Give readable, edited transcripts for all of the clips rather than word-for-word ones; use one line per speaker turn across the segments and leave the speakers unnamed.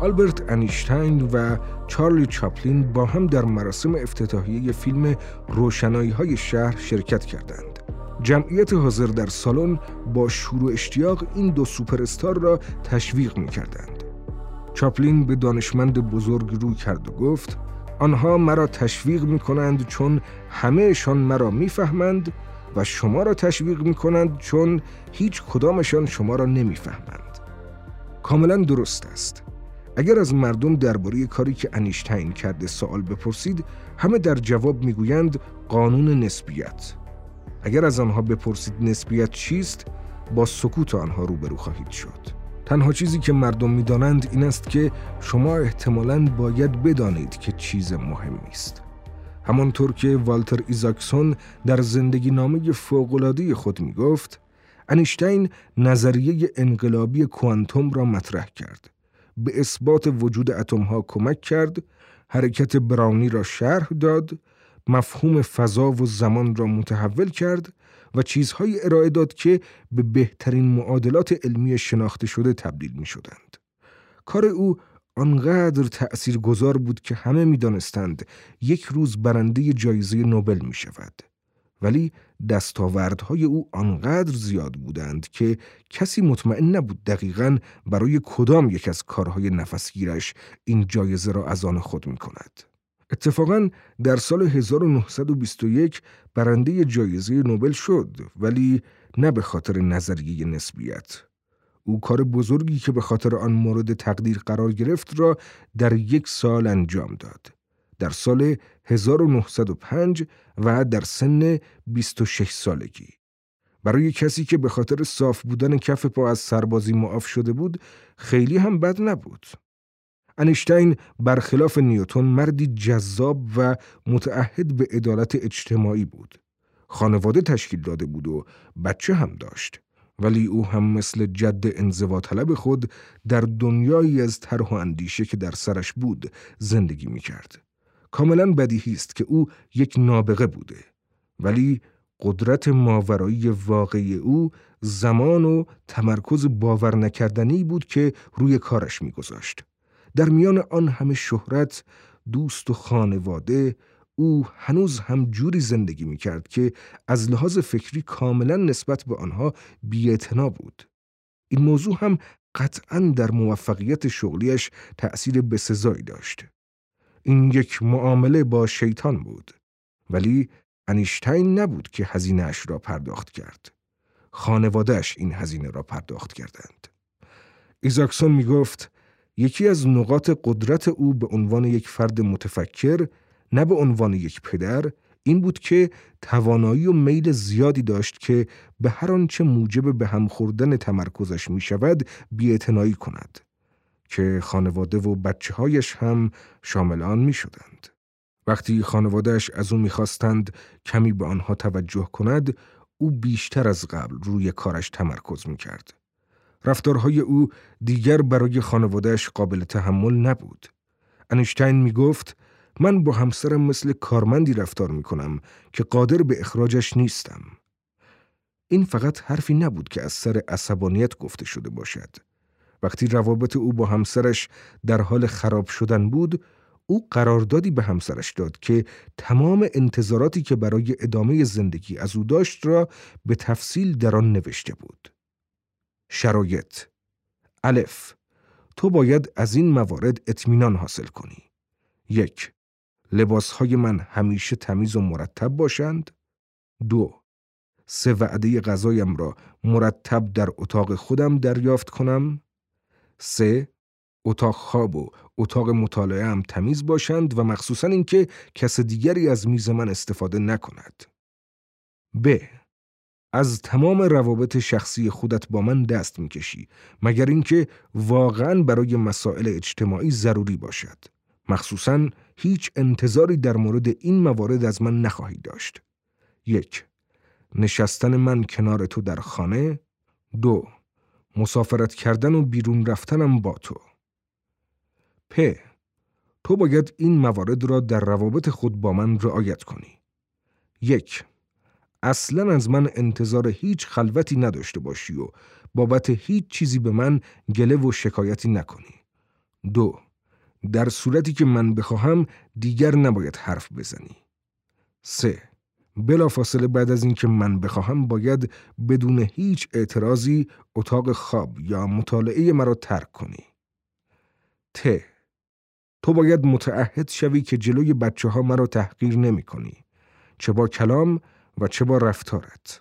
آلبرت انیشتین و چارلی چاپلین با هم در مراسم افتتاحیه فیلم روشنایی‌های شهر شرکت کردند. جمعیت حاضر در سالن با شور و اشتیاق این دو سوپر استار را تشویق می‌کردند. چاپلین به دانشمند بزرگ رو کرد و گفت: آنها مرا تشویق می‌کنند چون همه‌شان مرا می‌فهمند و شما را تشویق می‌کنند چون هیچ کدامشان شما را نمی‌فهمند. کاملاً درست است. اگر از مردم درباره کاری که انیشتین کرده سوال بپرسید، همه در جواب میگویند قانون نسبیت. اگر از آنها بپرسید نسبیت چیست، با سکوت آنها روبرو خواهید شد. تنها چیزی که مردم میدانند این است که شما احتمالاً باید بدانید که چیز مهمی است. همانطور که والتر ایزاکسون در زندگی نامه فوق‌العاده خود میگفت، انیشتین نظریه انقلابی کوانتوم را مطرح کرد. به اثبات وجود اتم‌ها کمک کرد، حرکت براونی را شرح داد، مفهوم فضا و زمان را متحول کرد و چیزهای ارائه داد که به بهترین معادلات علمی شناخته شده تبدیل می شدند. کار او آنقدر تأثیرگذار بود که همه می دانستند یک روز برنده جایزه نوبل می شود. ولی دستاوردهای او آنقدر زیاد بودند که کسی مطمئن نبود دقیقاً برای کدام یک از کارهای نفسگیرش این جایزه را از آن خود می کند. اتفاقاً در سال 1921 برنده جایزه نوبل شد، ولی نه به خاطر نظریه نسبیت. او کار بزرگی که به خاطر آن مورد تقدیر قرار گرفت را در 1 سال انجام داد. در سال 1905 و در سن 26 سالگی. برای کسی که به خاطر صاف بودن کف پا از سربازی معاف شده بود، خیلی هم بد نبود. انیشتین برخلاف نیوتن مردی جذاب و متعهد به عدالت اجتماعی بود. خانواده تشکیل داده بود و بچه هم داشت. ولی او هم مثل جد انزواطلب خود در دنیایی از طرح و اندیشه که در سرش بود زندگی می کرد. کاملا بدیهی است که او یک نابغه بوده، ولی قدرت ماورایی واقعی او زمان و تمرکز باور نکردنی بود که روی کارش می‌گذاشت. در میان آن همه شهرت، دوست و خانواده، او هنوز هم جوری زندگی می‌کرد که از لحاظ فکری کاملا نسبت به آنها بی‌اعتنا بود. این موضوع هم قطعاً در موفقیت شغلیش تأثیر بسزایی داشت. این یک معامله با شیطان بود، ولی انیشتین نبود که هزینه‌اش را پرداخت کرد. خانواده‌اش این هزینه را پرداخت کردند. ایزاکسون می گفت یکی از نقاط قدرت او به عنوان یک فرد متفکر، نه به عنوان یک پدر، این بود که توانایی و میل زیادی داشت که به هر آنچه موجب به هم خوردن تمرکزش می شود بی‌اعتنایی کند، که خانواده و بچه‌هایش هم شامل آن می شدند. وقتی خانواده‌اش از او می خواستند کمی به آنها توجه کند، او بیشتر از قبل روی کارش تمرکز می کرد. رفتارهای او دیگر برای خانواده‌اش قابل تحمل نبود. انیشتین می گفت من با همسرم مثل کارمندی رفتار می کنم که قادر به اخراجش نیستم. این فقط حرفی نبود که از سر عصبانیت گفته شده باشد. وقتی روابط او با همسرش در حال خراب شدن بود، او قراردادی به همسرش داد که تمام انتظاراتی که برای ادامه زندگی از او داشت را به تفصیل در آن نوشته بود. شرایط: الف، تو باید از این موارد اطمینان حاصل کنی. 1. لباسهای من همیشه تمیز و مرتب باشند. 2. 3 وعده غذایم را مرتب در اتاق خودم دریافت کنم. 3. اتاق خواب و اتاق مطالعه هم تمیز باشند و مخصوصاً اینکه کس دیگری از میز من استفاده نکند. ب. از تمام روابط شخصی خودت با من دست میکشی مگر اینکه واقعاً برای مسائل اجتماعی ضروری باشد. مخصوصاً هیچ انتظاری در مورد این موارد از من نخواهی داشت. 1. نشستن من کنار تو در خانه. 2. مسافرت کردن و بیرون رفتنم با تو. پ. تو باید این موارد را در روابط خود با من رعایت کنی. 1. اصلاً از من انتظار هیچ خلوتی نداشته باشی و بابت هیچ چیزی به من گله و شکایتی نکنی. 2. در صورتی که من بخواهم دیگر نباید حرف بزنی. 3. بلافاصله بعد از اینکه من بخواهم باید بدون هیچ اعتراضی اتاق خواب یا مطالعه مرا ترک کنی. ت. تو باید متعهد شوی که جلوی بچه‌ها مرا تحقیر نمی کنی، چه با کلام و چه با رفتارت.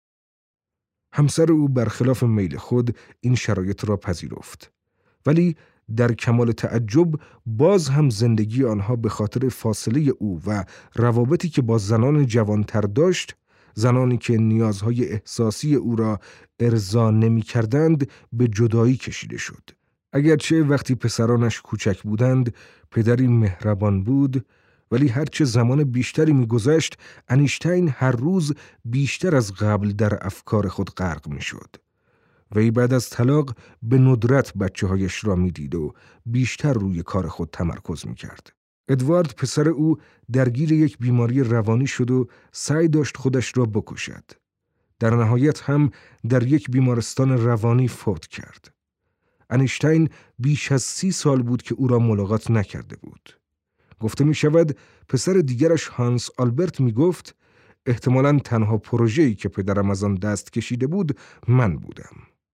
همسر او برخلاف میل خود این شرایط را پذیرفت، ولی در کمال تعجب باز هم زندگی آنها به خاطر فاصله او و روابطی که با زنان جوانتر داشت، زنانی که نیازهای احساسی او را ارضا نمی کردند، به جدایی کشیده شد. اگرچه وقتی پسرانش کوچک بودند پدری مهربان بود، ولی هرچه زمان بیشتری می‌گذشت انیشتین هر روز بیشتر از قبل در افکار خود غرق می‌شد. وی بعد از طلاق به ندرت بچه‌هایش را می‌دید و بیشتر روی کار خود تمرکز می‌کرد. ادوارد پسر او درگیر یک بیماری روانی شد و سعی داشت خودش را بکشد. در نهایت هم در یک بیمارستان روانی فوت کرد. انیشتین بیش از 30 سال بود که او را ملاقات نکرده بود. گفته می شود پسر دیگرش هانس آلبرت می گفت احتمالاً تنها پروژه‌ای که پدرم از آن دست کشیده بود من بودم.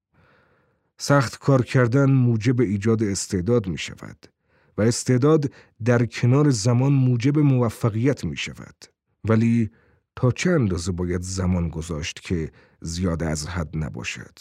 سخت کار کردن موجب ایجاد استعداد می شود و استعداد در کنار زمان موجب موفقیت می شود. ولی تا چه اندازه باید زمان گذاشت که زیاده از حد نباشد؟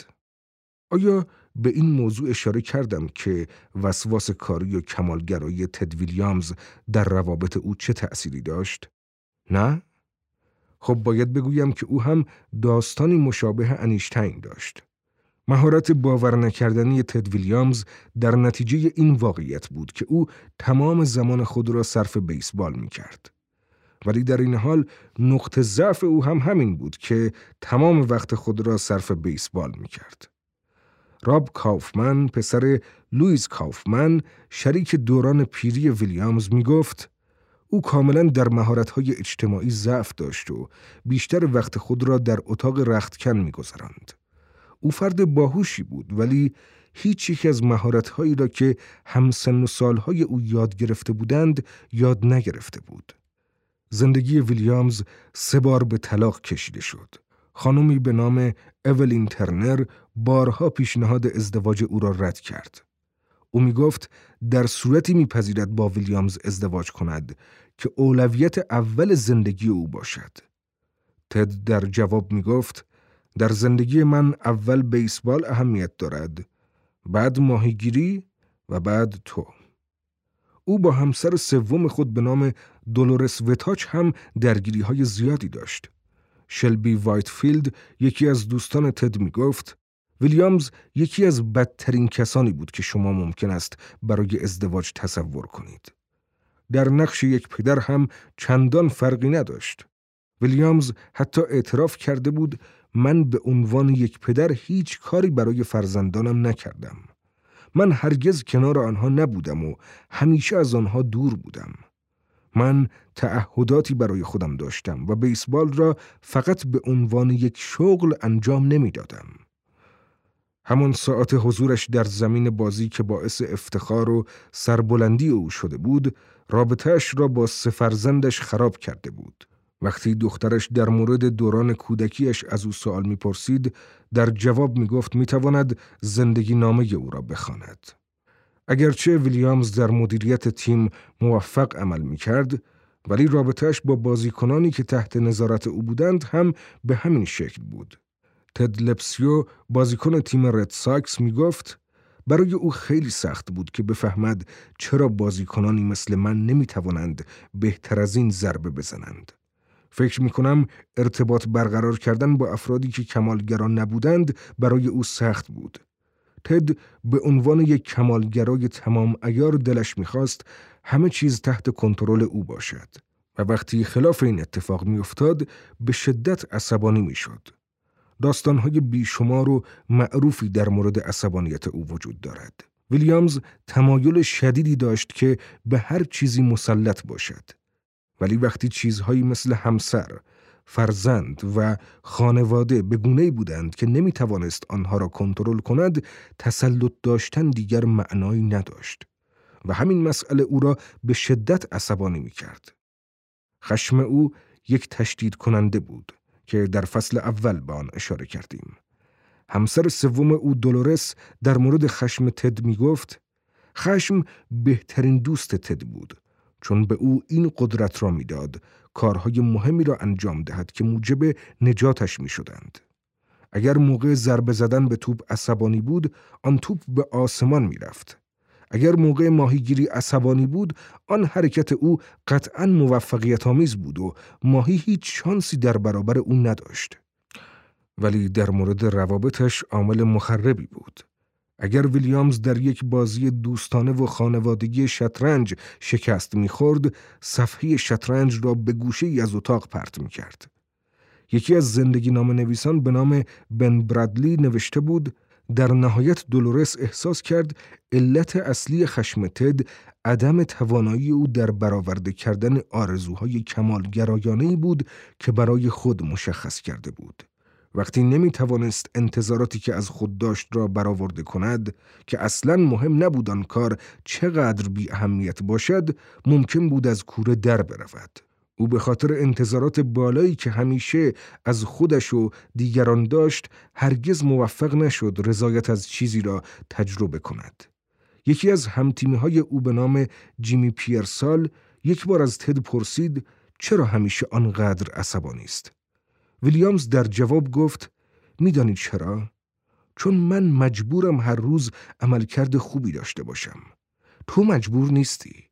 آیا به این موضوع اشاره کردم که وسواس کاری و کمالگرایی تد ویلیامز در روابط او چه تأثیری داشت؟ نه؟ خب باید بگویم که او هم داستانی مشابه انیشتین داشت. مهارت باور نکردنی تد ویلیامز در نتیجه این واقعیت بود که او تمام زمان خود را صرف بیسبال می کرد. ولی در این حال نقطه ضعف او هم همین بود که تمام وقت خود را صرف بیسبال می کرد. راب کاوفمن، پسر لوئیس کاوفمن، شریک دوران پیری ویلیامز می گفت او کاملا در مهارت‌های اجتماعی ضعف داشت و بیشتر وقت خود را در اتاق رختکن می گذراند. او فرد باهوشی بود ولی هیچ یک از مهارت‌هایی را که همسن و سالهای او یاد گرفته بودند یاد نگرفته بود. زندگی ویلیامز 3 بار به طلاق کشیده شد. خانمی به نام اولین ترنر بارها پیشنهاد ازدواج او را رد کرد. او می گفت در صورتی میپذیرد با ویلیامز ازدواج کند که اولویت اول زندگی او باشد. تد در جواب می گفت در زندگی من اول بیسبال اهمیت دارد، بعد ماهیگیری و بعد تو. او با همسر سوم خود به نام دولورس وتاچ هم درگیری‌های زیادی داشت. شلبی وایتفیلد یکی از دوستان تد می گفت ویلیامز یکی از بدترین کسانی بود که شما ممکن است برای ازدواج تصور کنید. در نقش یک پدر هم چندان فرقی نداشت. ویلیامز حتی اعتراف کرده بود من به عنوان یک پدر هیچ کاری برای فرزندانم نکردم. من هرگز کنار آنها نبودم و همیشه از آنها دور بودم. من تعهداتی برای خودم داشتم و بیسبال را فقط به عنوان یک شغل انجام نمی دادم. همان ساعت حضورش در زمین بازی که باعث افتخار و سربلندی او شده بود، رابطه‌اش را با 3 فرزندش خراب کرده بود. وقتی دخترش در مورد دوران کودکیش از او سوال می‌پرسید، در جواب می‌گفت می‌تواند زندگی نامه او را بخواند. اگرچه ویلیامز در مدیریت تیم موفق عمل می‌کرد، ولی رابطه‌اش با بازیکنانی که تحت نظارت او بودند هم به همین شکل بود. تد لپسیو، بازیکن تیم رد ساکس، می‌گفت برای او خیلی سخت بود که بفهمد چرا بازیکنانی مثل من نمی‌توانند بهتر از این ضربه بزنند. فکر می‌کنم ارتباط برقرار کردن با افرادی که کمالگران نبودند برای او سخت بود. تد به عنوان یک کمالگرای تمام عیار دلش می‌خواست همه چیز تحت کنترل او باشد و وقتی خلاف این اتفاق می‌افتاد به شدت عصبانی می‌شد. داستان‌های بیشمار و معروفی در مورد عصبانیت او وجود دارد. ویلیامز تمایل شدیدی داشت که به هر چیزی مسلط باشد. ولی وقتی چیزهایی مثل همسر، فرزند و خانواده به گونه‌ای بودند که نمی‌توانست آنها را کنترل کند، تسلط داشتن دیگر معنایی نداشت. و همین مسئله او را به شدت عصبانی می‌کرد. خشم او یک تشدید کننده بود که در فصل اول به آن اشاره کردیم. همسر سوم او دولورس در مورد خشم تد می‌گفت: خشم بهترین دوست تد بود، چون به او این قدرت را می‌داد کارهای مهمی را انجام دهد که موجب نجاتش می‌شدند. اگر موقع ضربه زدن به توپ عصبانی بود، آن توپ به آسمان می‌رفت. اگر موقع ماهیگیری عصبانی بود، آن حرکت او قطعاً موفقیت‌آمیز بود و ماهی هیچ شانسی در برابر او نداشت. ولی در مورد روابطش عامل مخربی بود. اگر ویلیامز در یک بازی دوستانه و خانوادگی شطرنج شکست می‌خورد، صفحه شطرنج را به گوشه‌ای از اتاق پرت می‌کرد. یکی از زندگی نامه نویسان به نام بن برادلی نوشته بود: در نهایت دولورس احساس کرد علت اصلی خشم تد عدم توانایی او در برآورده کردن آرزوهای کمالگرایانه‌ای بود که برای خود مشخص کرده بود. وقتی نمی توانست انتظاراتی که از خود داشت را برآورده کند که اصلاً مهم نبود آن کار چقدر بی اهمیت باشد، ممکن بود از کوره در برود. او به خاطر انتظارات بالایی که همیشه از خودش و دیگران داشت، هرگز موفق نشد رضایت از چیزی را تجربه کند. یکی از همتیمی‌های او به نام جیمی پیرسال یک بار از تد پرسید: چرا همیشه آنقدر عصبانی است؟ ویلیامز در جواب گفت: می‌دانید چرا؟ چون من مجبورم هر روز عملکرد خوبی داشته باشم. تو مجبور نیستی.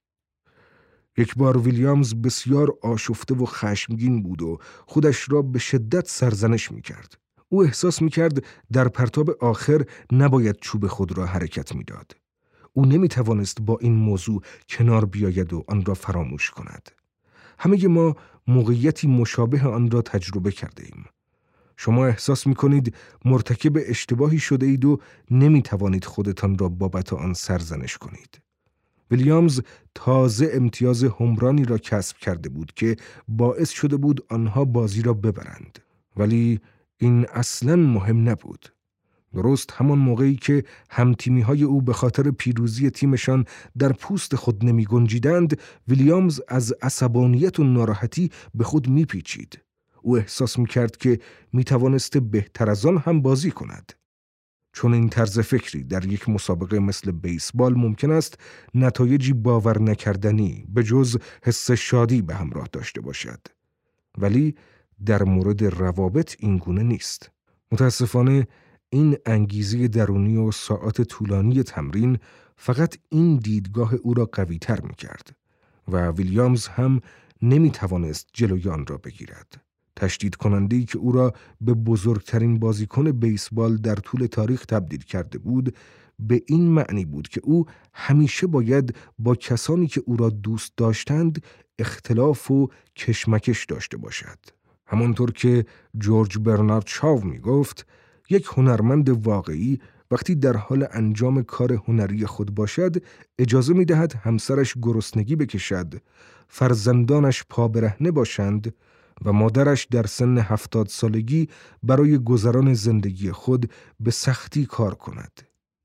یک بار ویلیامز بسیار آشفته و خشمگین بود و خودش را به شدت سرزنش می‌کرد. او احساس می‌کرد در پرتاب آخر نباید چوب خود را حرکت می‌داد. او نمی‌توانست با این موضوع کنار بیاید و آن را فراموش کند. همه ما موقعیتی مشابه آن را تجربه کرده ایم. شما احساس می‌کنید مرتکب اشتباهی شده اید و نمی‌توانید خودتان را بابت آن سرزنش کنید. ویلیامز تازه امتیاز حمرانی را کسب کرده بود که باعث شده بود آنها بازی را ببرند. ولی این اصلاً مهم نبود. درست همان موقعی که همتیمی‌های او به خاطر پیروزی تیمشان در پوست خود نمی گنجیدند، ویلیامز از عصبانیت و ناراحتی به خود می پیچید. او احساس می کرد که می توانست بهتر از آن هم بازی کند. چون این طرز فکری در یک مسابقه مثل بیسبال ممکن است نتایجی باور نکردنی به جز حس شادی به همراه داشته باشد. ولی در مورد روابط این گونه نیست. متاسفانه این انگیزه درونی و ساعات طولانی تمرین فقط این دیدگاه او را قوی تر می کرد و ویلیامز هم نمی توانست جلوی آن را بگیرد. تشدید کننده‌ای که او را به بزرگترین بازیکن بیسبال در طول تاریخ تبدیل کرده بود، به این معنی بود که او همیشه باید با کسانی که او را دوست داشتند اختلاف و کشمکش داشته باشد. همانطور که جورج برنارد شاو می گفت: یک هنرمند واقعی وقتی در حال انجام کار هنری خود باشد، اجازه می دهد همسرش گرسنگی بکشد، فرزندانش پابرهنه باشند و مادرش در سن 70 سالگی برای گذران زندگی خود به سختی کار کند.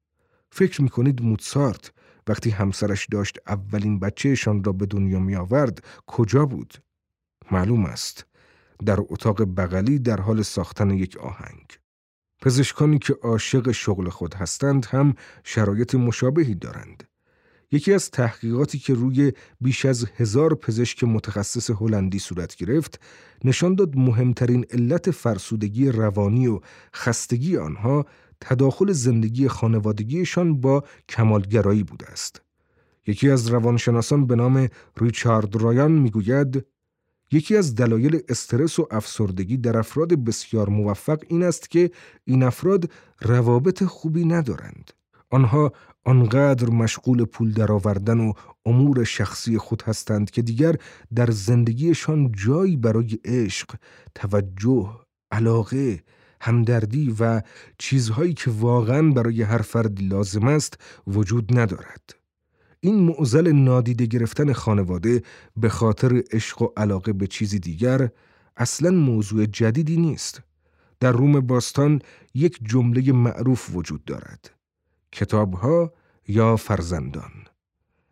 فکر می کنید موزارت وقتی همسرش داشت اولین بچه‌شان را به دنیا می آورد کجا بود؟ معلوم است، در اتاق بغلی در حال ساختن یک آهنگ. پزشکانی که عاشق شغل خود هستند هم شرایط مشابهی دارند. یکی از تحقیقاتی که روی بیش از 1000 پزشک متخصص هلندی صورت گرفت، نشان داد مهمترین علت فرسودگی روانی و خستگی آنها تداخل زندگی خانوادگیشان با کمالگرایی بوده است. یکی از روانشناسان به نام ریچارد رایان میگوید: یکی از دلایل استرس و افسردگی در افراد بسیار موفق این است که این افراد روابط خوبی ندارند. آنها آنقدر مشغول پول درآوردن و امور شخصی خود هستند که دیگر در زندگیشان جایی برای عشق، توجه، علاقه، همدردی و چیزهایی که واقعاً برای هر فرد لازم است وجود ندارد. این معضل نادیده گرفتن خانواده به خاطر عشق و علاقه به چیزی دیگر اصلاً موضوع جدیدی نیست. در روم باستان یک جمله معروف وجود دارد: کتاب‌ها یا فرزندان.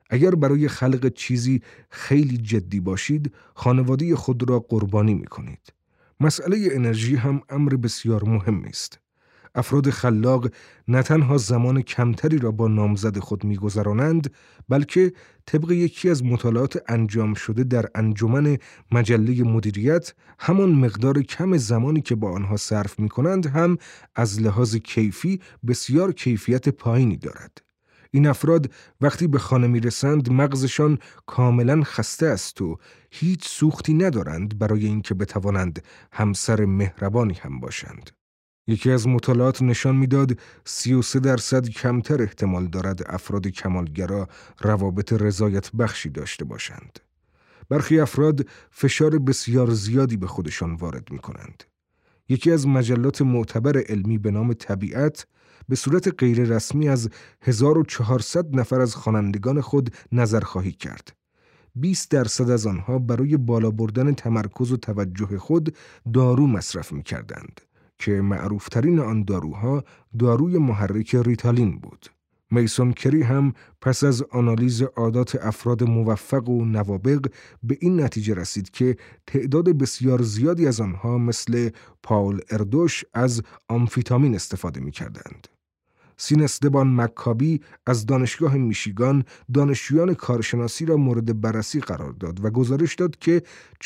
اگر برای خلق چیزی خیلی جدی باشید، خانواده خود را قربانی می‌کنید. مسئله انرژی هم امر بسیار مهمی است. افراد خلاق نه تنها زمان کمتری را با نامزد خود می‌گذرانند، بلکه طبق یکی از مطالعات انجام شده در انجمن مجله مدیریت، همان مقدار کم زمانی که با آنها صرف می‌کنند هم از لحاظ کیفی بسیار کیفیت پایینی دارد. این افراد وقتی به خانه می‌رسند مغزشان کاملاً خسته است و هیچ سوختی ندارند برای اینکه بتوانند همسر مهربانی هم باشند. یکی از مطالعات نشان می‌داد 33% کمتر احتمال دارد افراد کمالگرا روابط رضایت بخشی داشته باشند. برخی افراد فشار بسیار زیادی به خودشان وارد می‌کنند. یکی از مجلات معتبر علمی به نام طبیعت به صورت غیر رسمی از 1400 نفر از خوانندگان خود نظرخواهی کرد. 20% از آنها برای بالا بردن تمرکز و توجه خود دارو مصرف می‌کردند که معروفترین آن داروها داروی محرک ریتالین بود. میسون کری هم پس از آنالیز عادات افراد موفق و نوابغ به این نتیجه رسید که تعداد بسیار زیادی از آنها مثل پاول اردوش از آمفیتامین استفاده می‌کردند. سین استبان مکابی از دانشگاه میشیگان دانشجویان کارشناسی را مورد بررسی قرار داد و گزارش داد که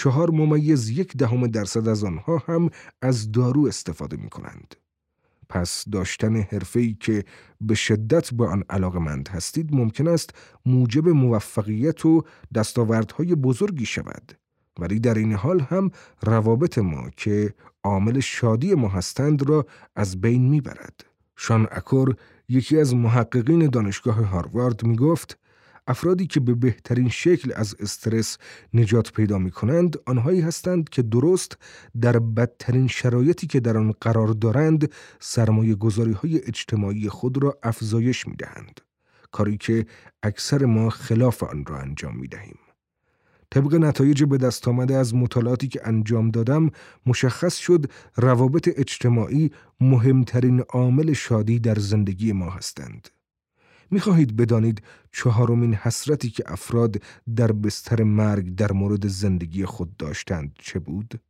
4.1% از آنها هم از دارو استفاده می کنند. پس داشتن حرفه‌ای که به شدت به آن علاقه‌مند هستید ممکن است موجب موفقیت و دستاوردهای بزرگی شود. ولی در این حال هم روابط ما که عامل شادی ما هستند را از بین میبرد. شان اکور، یکی از محققین دانشگاه هاروارد، می گفت افرادی که به بهترین شکل از استرس نجات پیدا می کنند آنهایی هستند که درست در بدترین شرایطی که در آن قرار دارند سرمایه گذاری های اجتماعی خود را افزایش می دهند. کاری که اکثر ما خلاف آن را انجام می دهیم. طبق نتایج به دست آمده از مطالعاتی که انجام دادم مشخص شد روابط اجتماعی مهمترین عامل شادی در زندگی ما هستند. می‌خواهید بدانید چهارمین حسرتی که افراد در بستر مرگ در مورد زندگی خود داشتند چه بود؟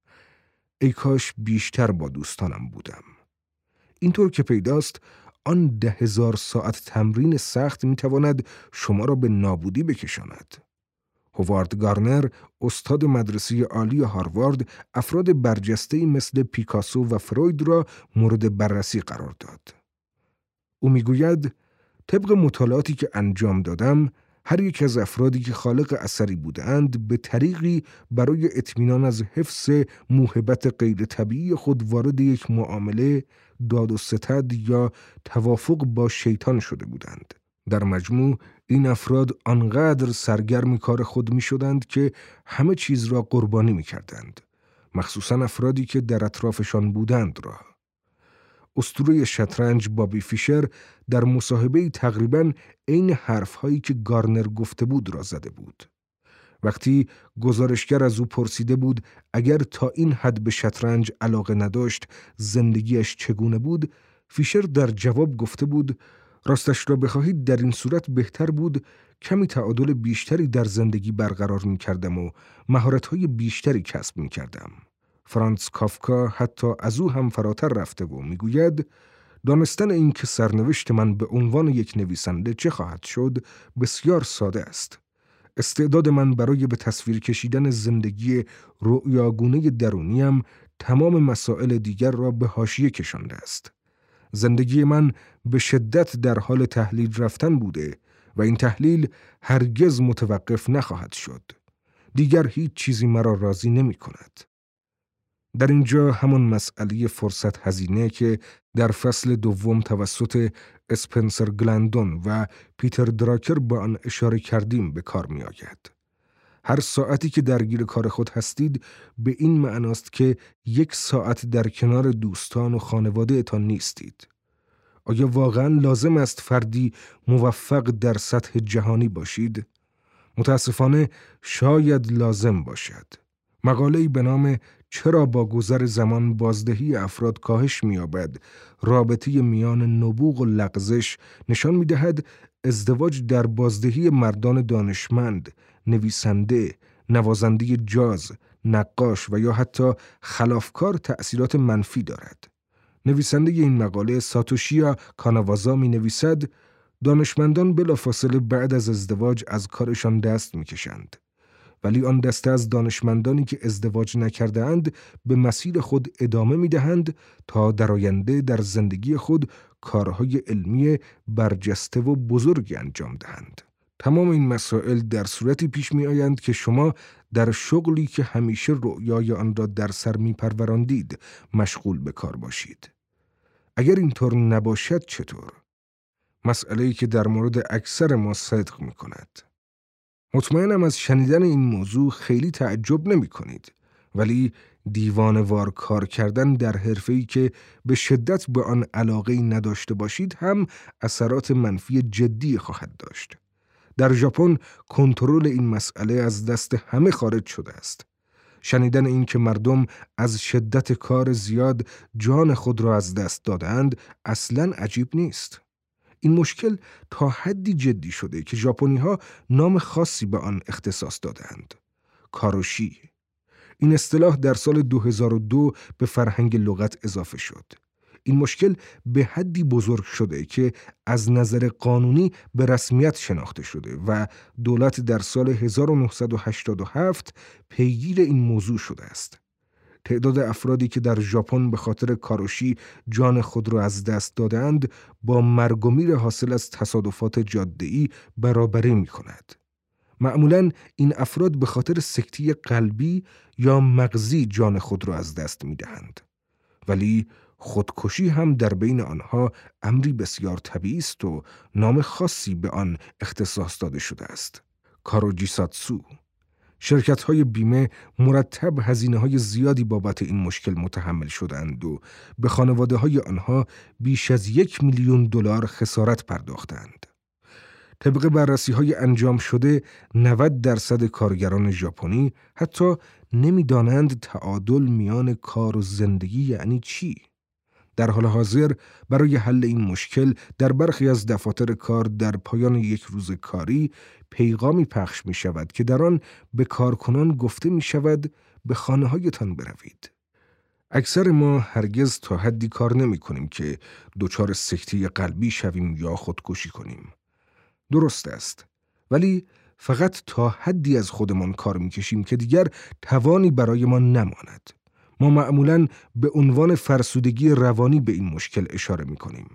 ای کاش بیشتر با دوستانم بودم. اینطور که پیداست آن 10,000 ساعت تمرین سخت می‌تواند شما را به نابودی بکشاند. هوارد گارنر، استاد مدرسه عالی هاروارد، افراد برجسته‌ای مثل پیکاسو و فروید را مورد بررسی قرار داد. او میگوید طبق مطالعاتی که انجام دادم، هر یک از افرادی که خالق اثری بودند به طریقی برای اطمینان از حفظ موهبت غیر طبیعی خود وارد یک معامله، داد و ستد یا توافق با شیطان شده بودند. در مجموع این افراد آنقدر سرگرم کار خود می شدند که همه چیز را قربانی می کردند، مخصوصاً افرادی که در اطرافشان بودند را. اسطوره شطرنج بابی فیشر در مصاحبه‌ای تقریباً عین حرف‌هایی که گارنر گفته بود را زده بود. وقتی گزارشگر از او پرسیده بود اگر تا این حد به شطرنج علاقه نداشت زندگیش چگونه بود، فیشر در جواب گفته بود راستش را بخواهید در این صورت بهتر بود کمی تعادل بیشتری در زندگی برقرار می کردم و مهارت‌های بیشتری کسب می کردم. فرانتس کافکا حتی از او هم فراتر رفته و می گوید دانستن این که سرنوشت من به عنوان یک نویسنده چه خواهد شد بسیار ساده است. استعداد من برای به تصویر کشیدن زندگی رؤیاگونه درونیم تمام مسائل دیگر را به حاشیه کشانده است. زندگی من به شدت در حال تحلیل رفتن بوده و این تحلیل هرگز متوقف نخواهد شد. دیگر هیچ چیزی مرا راضی نمی کند. در اینجا همان مسئله فرصت هزینه که در فصل دوم توسط اسپنسر گلندون و پیتر دراکر با آن اشاره کردیم به کار می آید. هر ساعتی که درگیر کار خود هستید به این معناست که 1 ساعت در کنار دوستان و خانواده تان نیستید. آیا واقعا لازم است فردی موفق در سطح جهانی باشید؟ متاسفانه شاید لازم باشد. مقاله‌ای به نام چرا با گذر زمان بازدهی افراد کاهش می‌یابد، رابطه میان نبوغ و لغزش نشان می‌دهد ازدواج در بازدهی مردان دانشمند، نویسنده، نوازنده جاز، نقاش و یا حتی خلافکار تأثیرات منفی دارد. نویسنده این مقاله ساتوشی کاناوازا می نویسد دانشمندان بلافاصله بعد از ازدواج از کارشان دست می کشند. ولی آن دسته از دانشمندانی که ازدواج نکرده‌اند به مسیر خود ادامه می دهند تا در آینده در زندگی خود کارهای علمی برجسته و بزرگی انجام دهند. تمام این مسائل در صورتی پیش می آیند که شما در شغلی که همیشه رؤیای آن را در سر می پروراندید مشغول به کار باشید. اگر اینطور نباشد چطور؟ مسئله‌ای که در مورد اکثر ما صدق می کند. مطمئنم از شنیدن این موضوع خیلی تعجب نمی کنید، ولی دیوانه‌وار کار کردن در حرفه‌ای که به شدت به آن علاقه‌ای نداشته باشید هم اثرات منفی جدی خواهد داشت. در ژاپن کنترل این مسئله از دست همه خارج شده است. شنیدن این که مردم از شدت کار زیاد جان خود را از دست دادند اصلاً عجیب نیست. این مشکل تا حدی جدی شده که ژاپنی‌ها نام خاصی به آن اختصاص دادند. کاروشی. این اصطلاح در سال 2002 به فرهنگ لغت اضافه شد. این مشکل به حدی بزرگ شده که از نظر قانونی به رسمیت شناخته شده و دولت در سال 1987 پیگیر این موضوع شده است. تعداد افرادی که در ژاپن به خاطر کاروشی جان خود را از دست دادند با مرگ و میر حاصل از تصادفات جاده‌ای برابری می‌کند. معمولاً این افراد به خاطر سکته قلبی یا مغزی جان خود را از دست می‌دهند. ولی خودکشی هم در بین آنها امری بسیار طبیعی است و نام خاصی به آن اختصاص داده شده است. کاروجیساتسو. شرکت‌های بیمه مرتب هزینه‌های زیادی بابت این مشکل متحمل شدند و به خانواده‌های آنها بیش از $1,000,000 خسارت پرداختند. طبق بررسی‌های انجام شده 90% کارگران ژاپنی حتی نمی‌دانند تعادل میان کار و زندگی یعنی چی. در حال حاضر برای حل این مشکل در برخی از دفاتر کار در پایان یک روز کاری پیغامی پخش می شود که در آن به کارکنان گفته می شود به خانه‌هایتان بروید. اکثر ما هرگز تا حدی کار نمی کنیم که دچار سکته قلبی شویم یا خودکشی کنیم. درست است، ولی فقط تا حدی از خودمان کار می کشیم که دیگر توانی برای ما نماند. ما معمولاً به عنوان فرسودگی روانی به این مشکل اشاره می کنیم.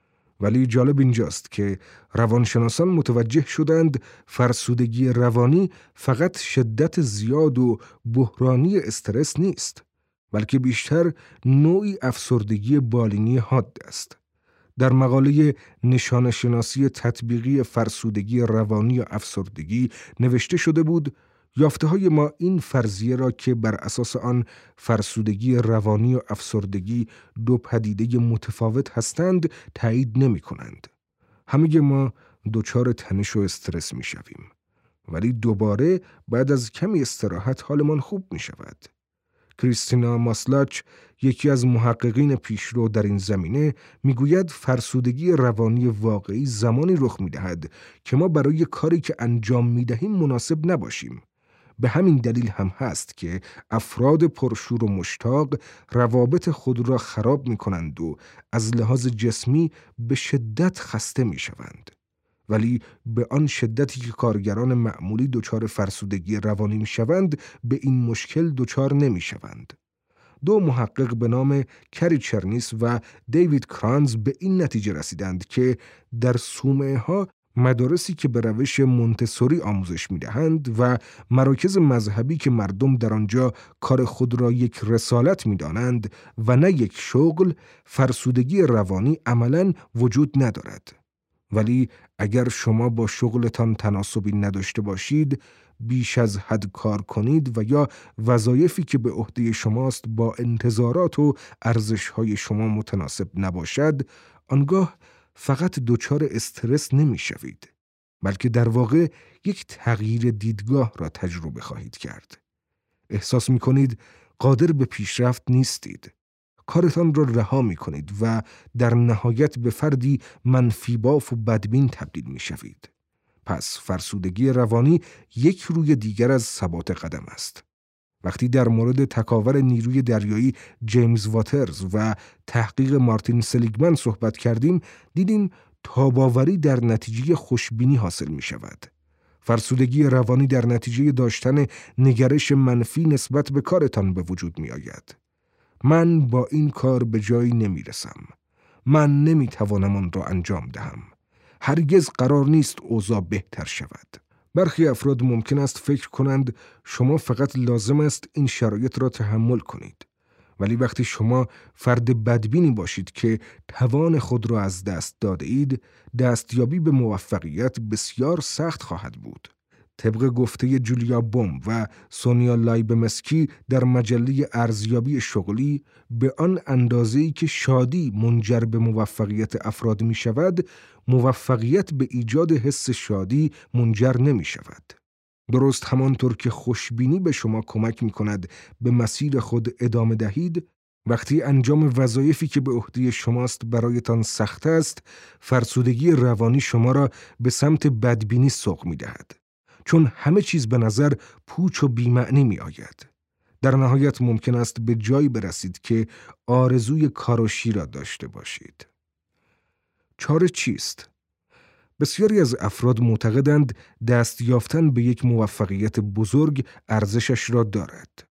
ولی جالب اینجاست که روانشناسان متوجه شدند فرسودگی روانی فقط شدت زیاد و بحرانی استرس نیست، بلکه بیشتر نوعی افسردگی بالینی حاد است. در مقاله نشانه شناسی تطبیقی فرسودگی روانی و افسردگی نوشته شده بود یافته‌های ما این فرضیه را که بر اساس آن فرسودگی روانی و افسردگی دو پدیده متفاوت هستند تایید نمی‌کنند. همه ما دچار تنش و استرس می‌شویم، ولی دوباره بعد از کمی استراحت حالمان خوب می‌شود. کریستینا ماسلاچ، یکی از محققین پیشرو در این زمینه، میگوید فرسودگی روانی واقعی زمانی رخ می‌دهد که ما برای کاری که انجام می‌دهیم مناسب نباشیم. به همین دلیل هم هست که افراد پرشور و مشتاق روابط خود را خراب می‌کنند و از لحاظ جسمی به شدت خسته می‌شوند. ولی به آن شدتی که کارگران معمولی دچار فرسودگی روانی می‌شوند، به این مشکل دچار نمی‌شوند. دو محقق به نام کری چرنیس و دیوید کرانز به این نتیجه رسیدند که در صومعه‌ها مدارسی که به روش مونتسوری آموزش می‌دهند و مراکز مذهبی که مردم در آنجا کار خود را یک رسالت می‌دانند و نه یک شغل، فرسودگی روانی عملاً وجود ندارد. ولی اگر شما با شغلتان تناسبی نداشته باشید، بیش از حد کار کنید و یا وظایفی که به عهده شماست با انتظارات و ارزش‌های شما متناسب نباشد، آنگاه فقط دچار استرس نمی‌شوید، بلکه در واقع یک تغییر دیدگاه را تجربه خواهید کرد. احساس می‌کنید قادر به پیشرفت نیستید. کارتان را رها می کنید و در نهایت به فردی منفی باف و بدبین تبدیل می شوید. پس فرسودگی روانی یک روی دیگر از ثبات قدم است. وقتی در مورد تکاور نیروی دریایی جیمز واترز و تحقیق مارتین سلیگمن صحبت کردیم، دیدیم تاباوری در نتیجه خوشبینی حاصل می شود. فرسودگی روانی در نتیجه داشتن نگرش منفی نسبت به کارتان به وجود می آید. من با این کار به جایی نمی رسم. من نمی توانم آن را انجام دهم. هرگز قرار نیست اوضاع بهتر شود. برخی افراد ممکن است فکر کنند شما فقط لازم است این شرایط را تحمل کنید. ولی وقتی شما فرد بدبینی باشید که توان خود را از دست داده اید، دستیابی به موفقیت بسیار سخت خواهد بود. طبق گفته جولیا بوم و سونیا لایبمسکی در مجله ارزیابی شغلی، به آن اندازه‌ای که شادی منجر به موفقیت افراد می شود، موفقیت به ایجاد حس شادی منجر نمی شود. درست همانطور که خوشبینی به شما کمک می کند به مسیر خود ادامه دهید، وقتی انجام وظایفی که به عهده شماست برایتان سخت است، فرسودگی روانی شما را به سمت بدبینی سوق می دهد. چون همه چیز به نظر پوچ و بی‌معنی می آید. در نهایت ممکن است به جایی برسید که آرزوی کاراشی را داشته باشید. چاره چیست؟ بسیاری از افراد معتقدند دست یافتن به یک موفقیت بزرگ ارزشش را دارد.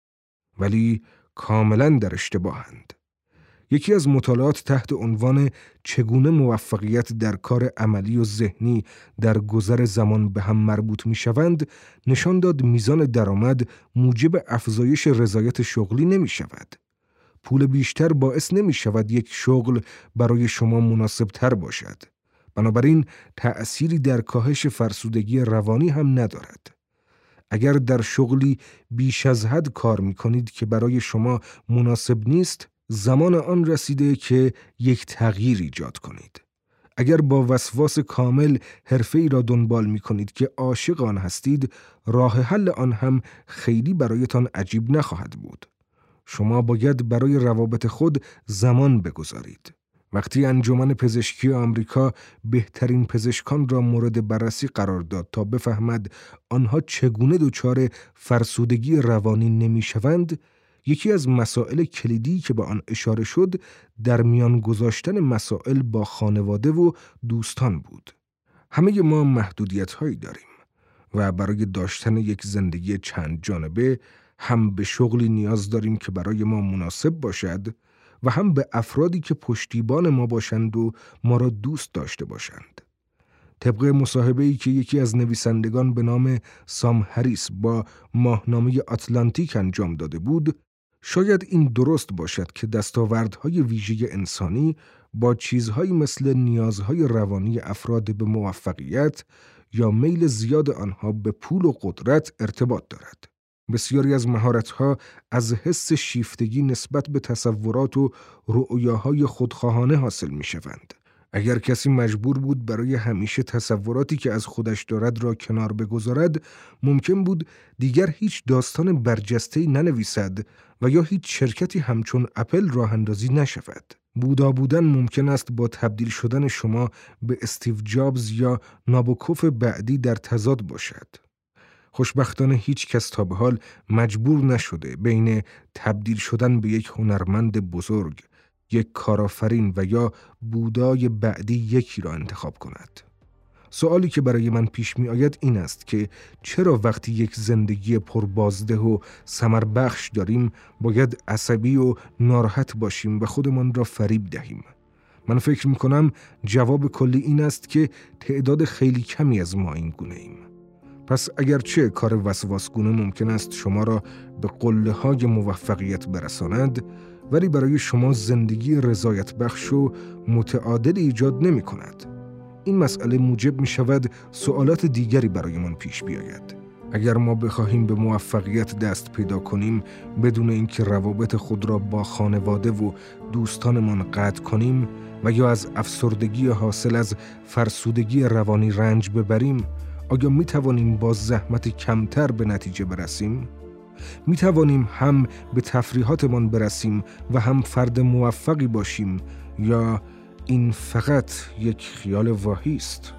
ولی کاملاً در اشتباهند. یکی از مطالعات تحت عنوان چگونه موفقیت در کار عملی و ذهنی در گذر زمان به هم مربوط می شوند، نشان داد میزان درآمد موجب افزایش رضایت شغلی نمی شود. پول بیشتر باعث نمی شود یک شغل برای شما مناسب تر باشد. بنابراین تأثیری در کاهش فرسودگی روانی هم ندارد. اگر در شغلی بیش از حد کار می کنید که برای شما مناسب نیست، زمان آن رسیده که یک تغییر ایجاد کنید. اگر با وسواس کامل حرفه‌ای را دنبال می کنید که عاشق آن هستید، راه حل آن هم خیلی برایتان عجیب نخواهد بود. شما باید برای روابط خود زمان بگذارید. وقتی انجمن پزشکی آمریکا بهترین پزشکان را مورد بررسی قرار داد تا بفهمد آنها چگونه دچار فرسودگی روانی نمی‌شوند، یکی از مسائل کلیدی که به آن اشاره شد در میان گذاشتن مسائل با خانواده و دوستان بود. همه ما محدودیت‌هایی داریم و برای داشتن یک زندگی چند جانبه هم به شغلی نیاز داریم که برای ما مناسب باشد و هم به افرادی که پشتیبان ما باشند و ما را دوست داشته باشند. طبق مصاحبه‌ای که یکی از نویسندگان به نام سام هریس با ماهنامه آتلانتیک انجام داده بود، شاید این درست باشد که دستاوردهای ویژه انسانی با چیزهایی مثل نیازهای روانی افراد به موفقیت یا میل زیاد آنها به پول و قدرت ارتباط دارد. بسیاری از مهارت‌ها از حس شیفتگی نسبت به تصورات و رؤیاهای خودخواهانه حاصل می‌شوند. اگر کسی مجبور بود برای همیشه تصوراتی که از خودش دارد را کنار بگذارد، ممکن بود دیگر هیچ داستان برجسته‌ای ننویسد و یا هیچ شرکتی همچون اپل راه اندازی نشود. بودا بودن ممکن است با تبدیل شدن شما به استیو جابز یا نابوکوف بعدی در تضاد باشد. خوشبختانه هیچ کس تا به حال مجبور نشده بین تبدیل شدن به یک هنرمند بزرگ، یک کارآفرین و یا بودای بعدی یکی را انتخاب کند. سوالی که برای من پیش می آید این است که چرا وقتی یک زندگی پربازده و ثمربخش داریم باید عصبی و ناراحت باشیم و خودمان را فریب دهیم؟ من فکر می کنم جواب کلی این است که تعداد خیلی کمی از ما این گونه ایم. پس اگرچه کار وسواسگونه ممکن است شما را به قله‌های موفقیت برساند، ولی برای شما زندگی رضایت بخش و متعادل ایجاد نمی کند. این مسئله موجب می شود سوالات دیگری برای من پیش بیاید. اگر ما بخواهیم به موفقیت دست پیدا کنیم بدون اینکه روابط خود را با خانواده و دوستانمان قطع کنیم و یا از افسردگی حاصل از فرسودگی روانی رنج ببریم، آیا می توانیم با زحمت کمتر به نتیجه برسیم؟ می توانیم هم به تفریحاتمان برسیم و هم فرد موفقی باشیم، یا این فقط یک خیال واهی است؟